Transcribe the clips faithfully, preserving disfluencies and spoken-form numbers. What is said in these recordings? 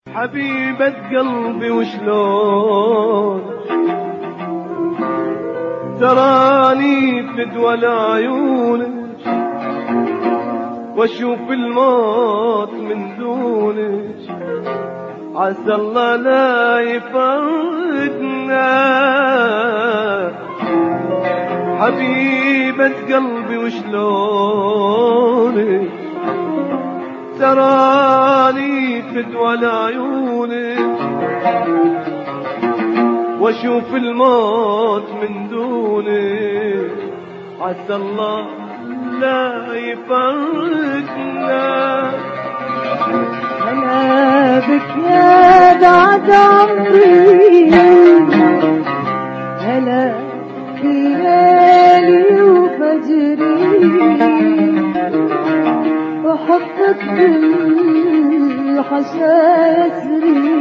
حبيبة قلبي وشلون تراني فدوى لعيونك واشوف الموت من دونك، عسى الله لا يفرقنا. حبيبة قلبي وشلونك تراني فدوى لعيونك واشوف الموت من دونك، عسى الله لا يفرقنا. أنا بك يا بعد عمري، هلا في ليلي وفجري، وحبك بالحشا يسري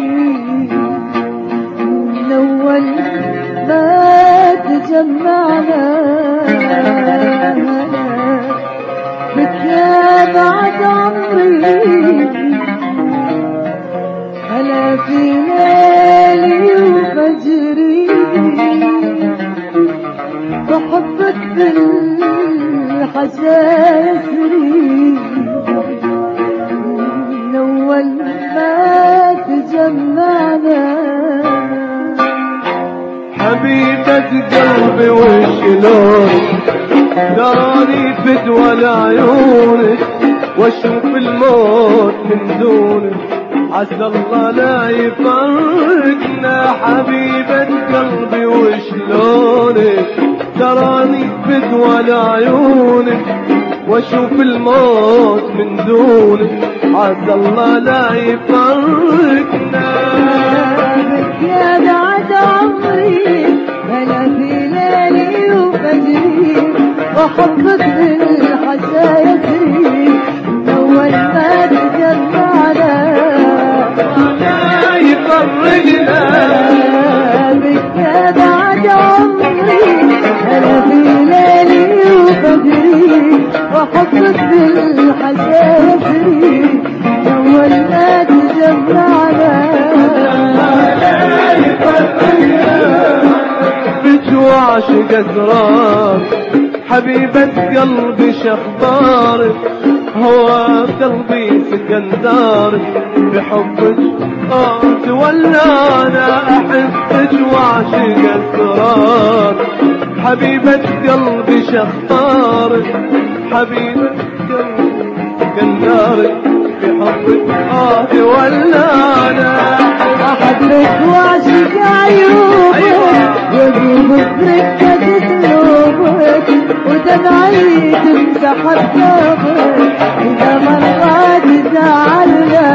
من أول ما تجمعنا. بك يا بعد عمري، هلا في ليلي وفجري، وحبك بالحشا يسري من أول ما تجمعنا. حبيبة قلبي وشلون تراني فدوى لعيونك واشوف الموت من دونك، عسى الله لا يفرقنا. حبيبة قلبي وشلونك تراني فدوى لعيونك واشوف الموت من دونك، عسى الله لا يفرقنا. بك يا بعد عمري، هلا في ليلي وفجري، وحبك بالحشا يسري من أول ما تجمعنا. لا يفرقنا. بك يا بعد عمري، هلا في ليلي وفجري، وحبك بالحشا يسري من أول ما تجمعنا. عاشق أسرار حبيبة قلبي شخبارك، هو قلبي سكن دارك بحبك آه تولى. أنا أحبك وعاشق أسرار حبيبة قلبي شخبارك، حبيبة قلبي سكن دارك بحبك آه تولى. أنا أحبك وعاشق عيوبك، وأجيب بركة قلوبك، ودمعي تمسح بثوبك إذا مرات زعلنا.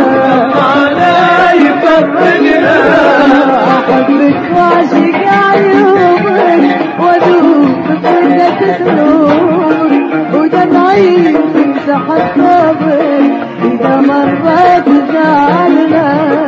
لا يفرقنا. أحبك وعاشق عيوبك، وأجيب بركة قلوبك، ودمعي تمسح بثوبك إذا مرات زعلنا.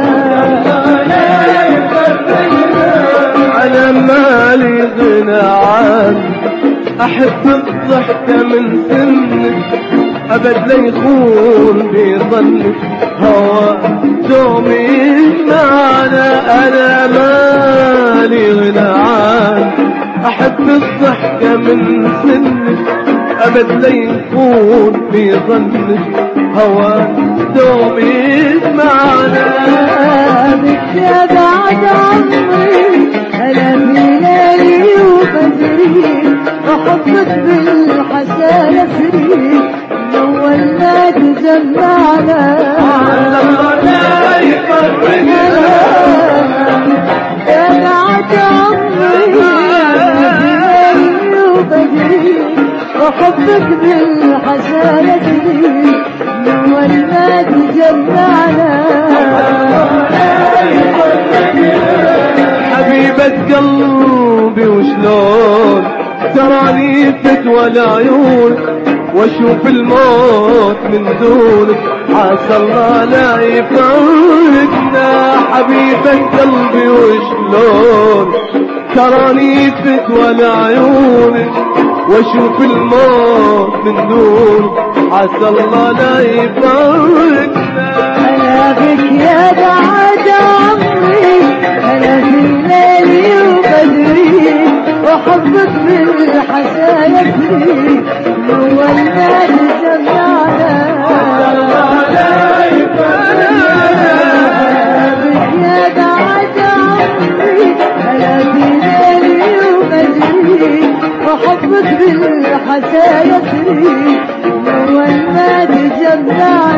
أنا مالي غنى عنك، أحب الضحكة من سنك، أبد لا يخون بظنك هوا دومي معنا. أنا مالي غنى عنك، أحب الضحكة من سنك، أبد لا يخون بظنك هوا دومي معنا. بك يا بعد عمري، هلا في ليلي وفجري، وحبك بالحشا يسري من أول ما تجمعنا. لا يفرقنا. يا بعد عمري، هلا في ليلي وفجري، وحبك بالحشا يسري من أول ما تجمعنا. حبيبة قلبي وشلون تراني فدوى لعيونك واشوف الموت من دونك، عسى الله لا يفرقنا. حبيبة قلبي وشلون تراني فدوى لعيونك واشوف الموت من دونك، عسى الله لا يفرقنا. أنا بك يا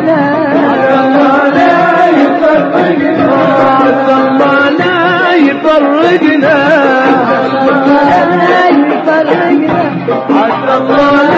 يفرقنا عسى الله لا يفرقنا عسى الله لا يفرقنا لا يفرقنا عسى الله